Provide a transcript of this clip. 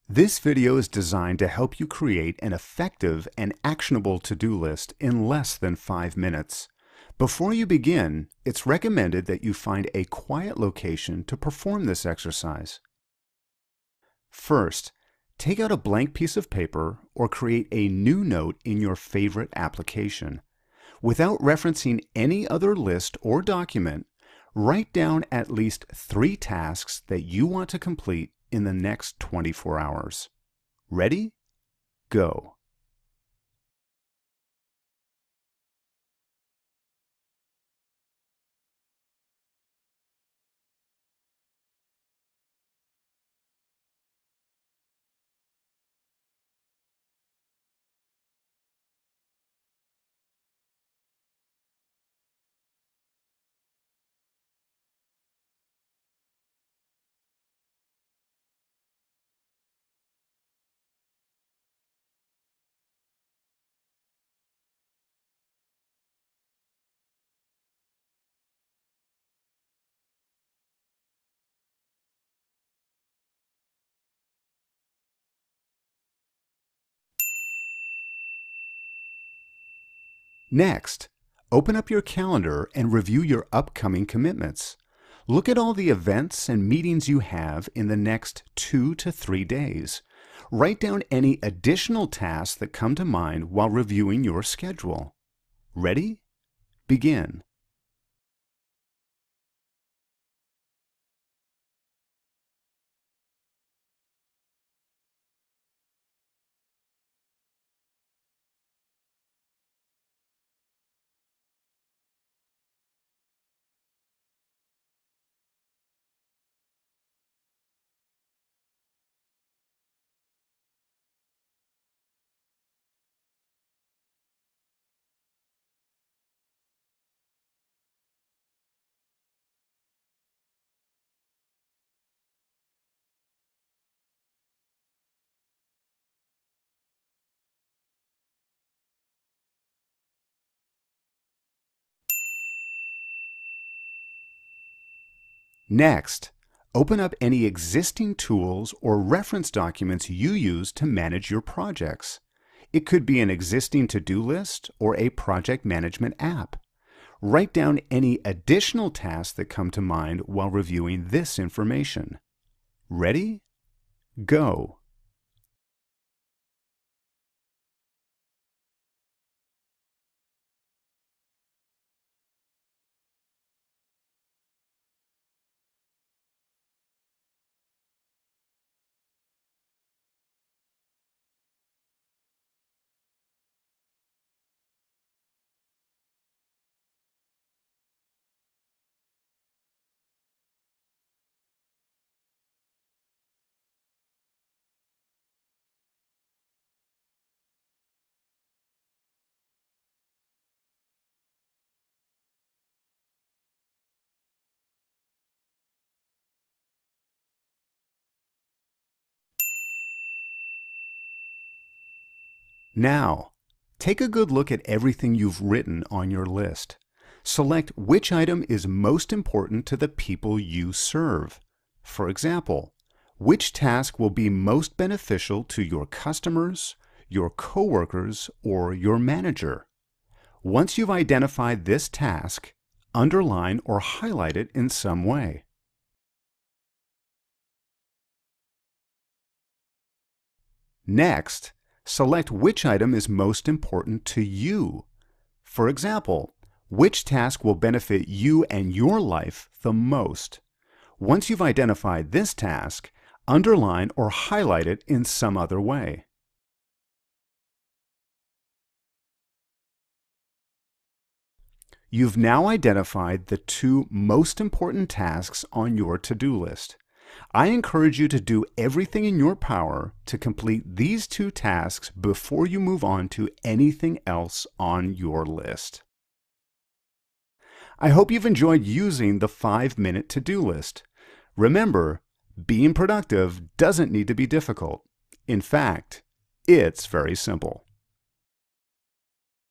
This video is designed to help you create an effective and actionable to-do list in less than 5 minutes. Before you begin, it's recommended that you find a quiet location to perform this exercise. First, take out a blank piece of paper or create a new note in your favorite application. Without referencing any other list or document, write down at least 3 tasks that you want to complete in the next 24 hours. Ready? Go. Next, open up your calendar and review your upcoming commitments. Look at all the events and meetings you have in the next 2 to 3 days. Write down any additional tasks that come to mind while reviewing your schedule. Ready? Begin. Next, open up any existing tools or reference documents you use to manage your projects. It could be an existing to-do list or a project management app. Write down any additional tasks that come to mind while reviewing this information. Ready? Go. Now, take a good look at everything you've written on your list. Select which item is most important to the people you serve. For example, which task will be most beneficial to your customers, your coworkers, or your manager? Once you've identified this task, underline or highlight it in some way. Next, select which item is most important to you. For example, which task will benefit you and your life the most? Once you've identified this task, underline or highlight it in some other way. You've now identified the 2 most important tasks on your to-do list. I encourage you to do everything in your power to complete these 2 tasks before you move on to anything else on your list. I hope you've enjoyed using the 5-minute to-do list. Remember, being productive doesn't need to be difficult. In fact, it's very simple.